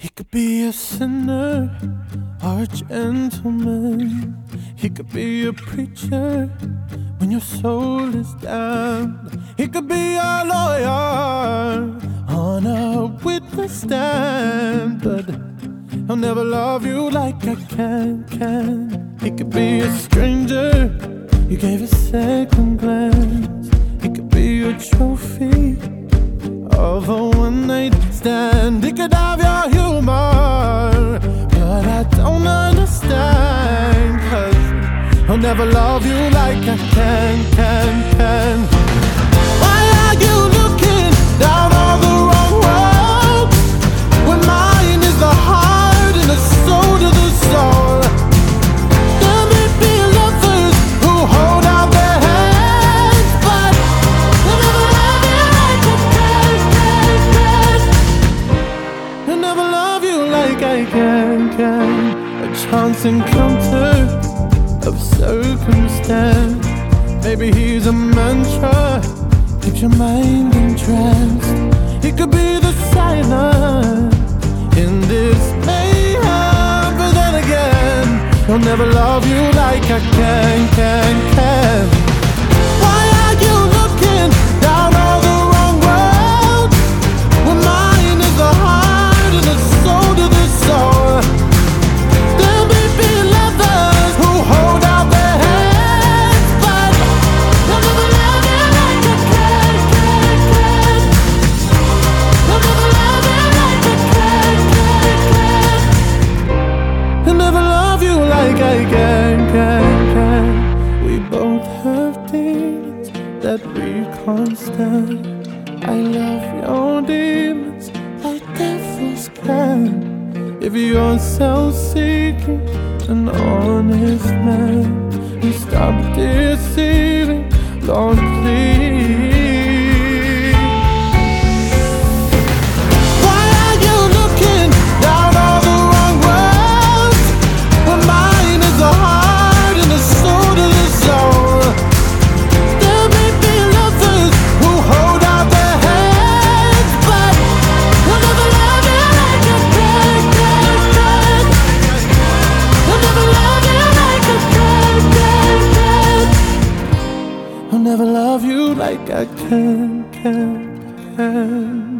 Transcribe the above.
He could be a sinner or a gentleman. He could be a preacher when your soul is damned. He could be a lawyer on a witness stand, but he'll never love you like I can. He could be a stranger you gave a second glance. He could be a trophy of a one-night stand. He could have your humor, but I don't understand, 'cause he'll never love you like I can. Why are you looking down on the wrong road when mine is the heart and the soul to the soul? There may be lovers who hold out their hands, but they'll never love you like I can. They'll never love you like I can. A chance encounter of circumstance. Maybe he's a mantra, keeps your mind entranced. He could be the silence in this mayhem, but then again, he'll never love you like I can. Why are you looking down on the wrong road when mine is the heart and the soul to the soul? There may be lovers who hold out their hands, but they'll never love you like I can. They'll never love you like I can. They'll never love you like I can. We both have demons that we can't stand. I love your demons like devils can. If you're self-seeking, an honest man, you stop deceiving, Lord, please. Why are you looking down on the wrong road when mine is the heart and the soul to the soul? There may be lovers who hold out their hands, but they'll never love you like I can. They'll never love you like I can. I'll never love you like I can.